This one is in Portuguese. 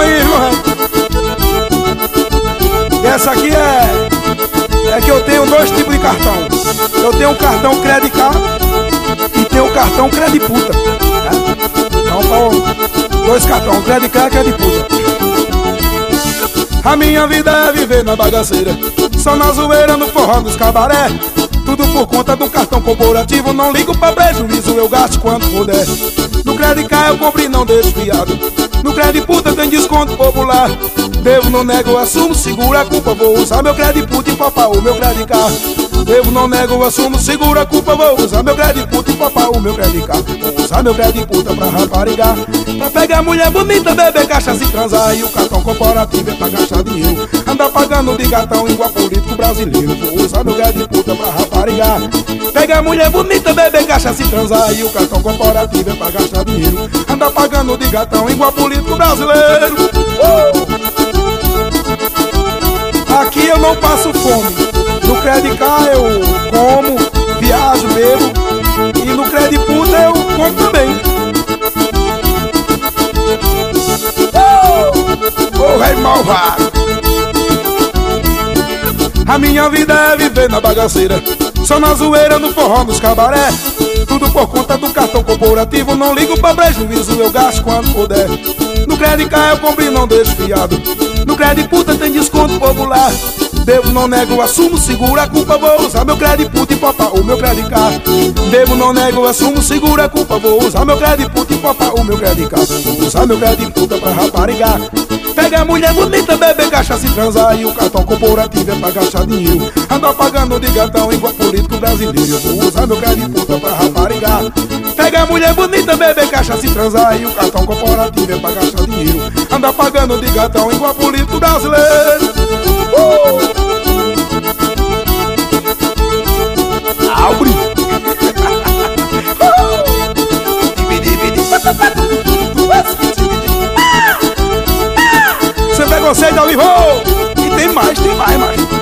aí, viu, velho? E essa aqui é que eu tenho dois tipos de cartão. Eu tenho um cartão Credit Card e tenho um cartão Credit Puta, né? Então, dois cartões, Credit Card e Credit Puta. A minha vida é viver na bagaceira, só na zoeira, no forró dos cabaré. Tudo por conta do cartão corporativo, não ligo pra prejuízo, eu gasto quando puder. No Credit Card eu compro e não deixo fiado, no Credit Puta tem desconto popular. Devo, não nego, eu assumo, segura a culpa, vou usar meu Credit Puta e papar o meu Credit Card. Devo, não nego, eu assumo, segura a culpa, vou usar meu Credit Puta e papar o meu Credit Card. Vou usar meu Credit Puta pra raparigar, pra pegar mulher bonita, beber cachaça e transar. E o cartão corporativo é pra gastar dinheiro, andar pagando de gatão igual político brasileiro. Vou usar meu Credit Puta pra raparigar, pegar mulher bonita, beber cachaça e transar. E o cartão corporativo é pra gastar dinheiro, andar pagando de gatão igual político brasileiro. Aqui eu não passo fome, no Credit Card eu como, viajo, bebo, e no Credit Puta eu como também. Ô rei malvado! A minha vida é viver na bagaceira, só na zoeira, no forró, nos cabaré. Tudo por conta do cartão corporativo, não ligo pra prejuízo, eu gasto quando puder. No Credit Card eu compro e não deixo fiado, no Credit Puta tem desconto popular. Devo, não nego, assumo, segura a culpa, vou usar meu Credit Puta e papar o meu Credit Card. Devo, não nego, assumo, segura a culpa, vou usar meu Credit Puta e papar o meu Credit Card. Vou usar meu Credit Puta pra raparigar, pegar mulher bonita, beber cachaça e transar. E o cartão corporativo é pra gastar dinheiro, andar pagando de gatão igual político brasileiro. Eu vou usar meu Credit Puta pra raparigar, pegar mulher bonita, beber cachaça e transar. E o cartão corporativo é pra gastar dinheiro, andar pagando de gatão igual político brasileiro. Abre! Sem preconceito ao vivo! E tem mais, macho.